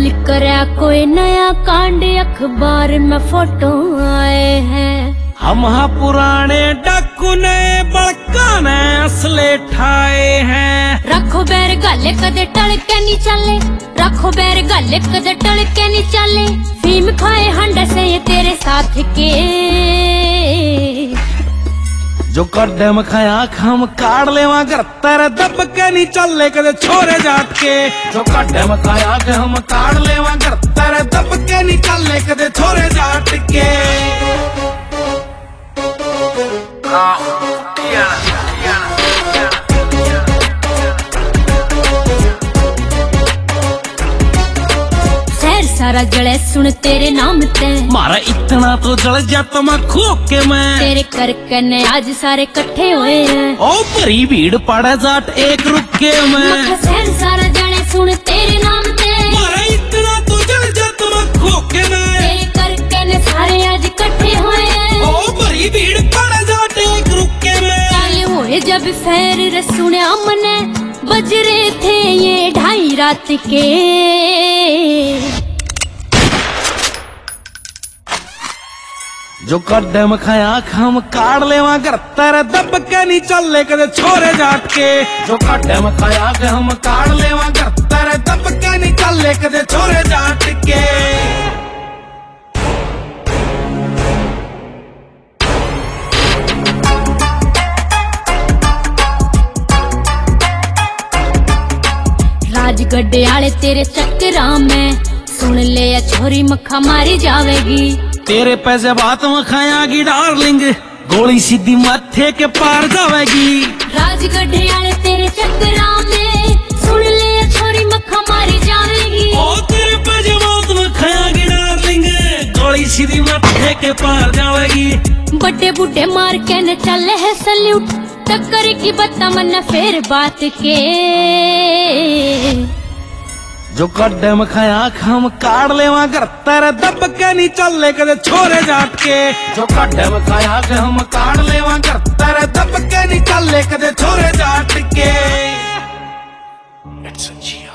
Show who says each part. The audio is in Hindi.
Speaker 1: कल करा कोई नया कांड, अखबार में फोटो आए हैं।
Speaker 2: हम पुराने डाकू ने बड़का ने असले ठाए हैं।
Speaker 1: रखो बैर गले कदे टल के नहीं चले, रखो बैर गले कदे टल के नहीं चले। फीम खाए हंडे से ये तेरे साथ के,
Speaker 2: जो कड्डे में खाया हम काट लेवा कर तेरे दब के नहीं चले कदे छोरे जाट के। जो कड्डे में खाया हम काट लेवा कर तेरे दब के नहीं चले कदे छोरे जाट के।
Speaker 1: शहर सारा जले सुन तेरे नाम ते,
Speaker 2: मारा इतना तो जल जाता मैं खोके मैं।
Speaker 1: तेरे करके ने आज सारे इकट्ठे हुए हैं।
Speaker 2: ओ भरी भीड़ पड़े जाट एक रुके में।
Speaker 1: शहर सारा जले सुन तेरे नाम ते,
Speaker 2: मारा इतना तो जल जाता मैं खोके में।
Speaker 1: तेरे करके ने सारे आज इकट्ठे हुए हैं।
Speaker 2: ओ भरी भीड़ पड़े जाट एक रुके में।
Speaker 1: हुए जब फैर सुना मने, बज रहे थे ये 2:30 रात के।
Speaker 2: जो कड्डे में खाया हम काट लेवा कर तेरे दब के नहीं चले कदे छोरे जाट के। जो कड्डे में खाया हम काट लेवा कर तेरे दब के नहीं चले कदे छोरे जाट के।
Speaker 1: राजगड्ढे आले तेरे चक्करा में, सुन ले या छोरी मक्खा मारी जावेगी।
Speaker 2: तेरे पैसे बात में खायागी डार्लिंग, गोली सीधी माथे के पार जावेगी।
Speaker 1: राजगड्ढे आले तेरे चक्करा में, सुन ले या छोरी मक्खा मारी जावेगी।
Speaker 2: ओ तेरे पैसे बात में खायागी डार्लिंग, गोली सीधी माथे के पार जावेगी।
Speaker 1: बड़े बूढ़े मार के न चले है सल्यूट, टक्कर की बत्ता मन फेर बात के।
Speaker 2: जो कड्डे में खाया हम काट लेवा कर तेरे दब के नहीं चले कदे छोरे जाट के। जो कड्डे में खाया हम काट लेवा कर तेरे दब के नहीं चले कदे छोरे जाट के।